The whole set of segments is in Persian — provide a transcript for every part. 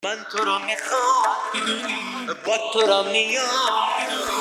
من تو رو میخوام با تو رو میام.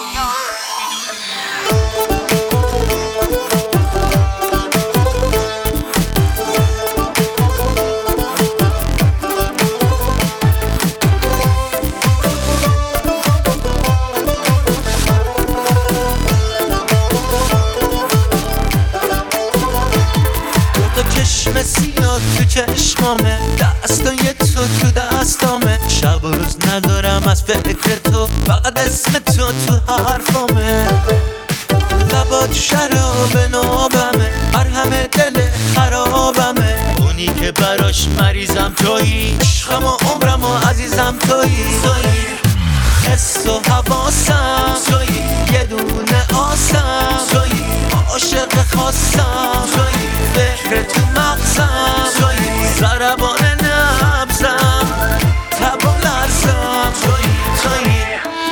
چشم سیاه تو چشمامه، دستای تو دستامه، شب و روز ندارم از فکر تو، فقط اسم تو حرفامه. لبات شراب نابمه، مرهم دل خرابمه، اونی که براش مریضم تویی، عشقم و عمرم و عزیزم تویی. حس و حواسم تویی، یه دونه آسم تویی، عاشق خاصم تویی، فکر تو مغزم تویی، ضربان نبزم، تب و لرزم تویی.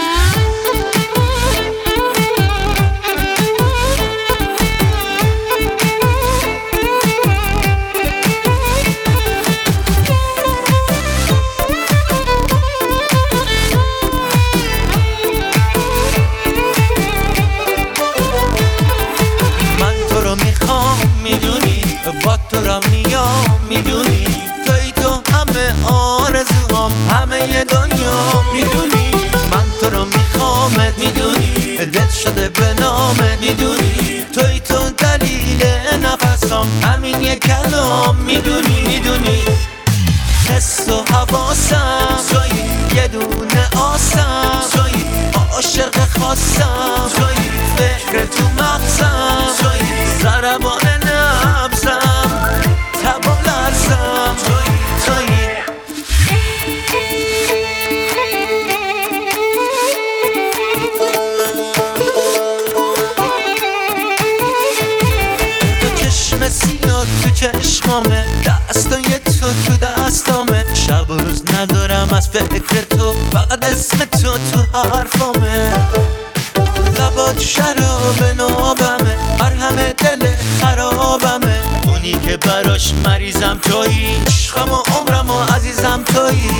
با تو را میام، میدونی توی تو همه آرزوام، همه دنیا میدونی. من تو رو میخوامت، میدونی دل شده به نامت، میدونی توی تو دلیل نفسام، همین یک کلام میدونی. حس و حواسم توی، یه دونه آسم توی، عاشق خاصم توی، فکر تو مغزم توی، ضربان نبزم، تب و لرزم توی. تو چشم سیاه تو چشمامه، دستای تو دستامه، شب و روز ندارم از فکر تو، فقط اسم تو حرفامه. لبات شراب نابمه، مرهم دل خرابمه، اونی که براش مریضم تویی، عشقم و عمرم و عزیزم تویی.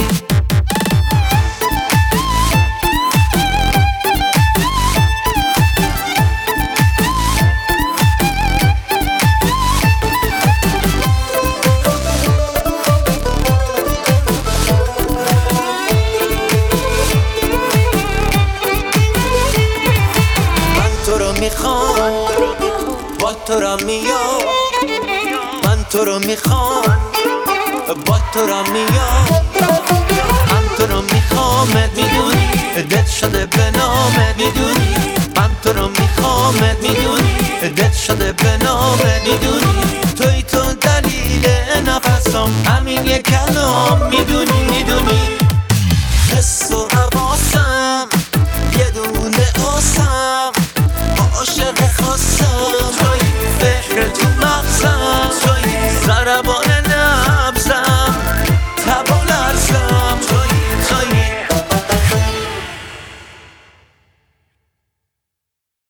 با تو را میام، من تو رو میخوام، با تو را میام. من تو رو میخوامت، میدونی دل شده به نامت، میدونی من تو رو میخوامت، میدونی دل شده به نامت، میدونی توی تو دلیل نفسام، همین یک کلام میدونی.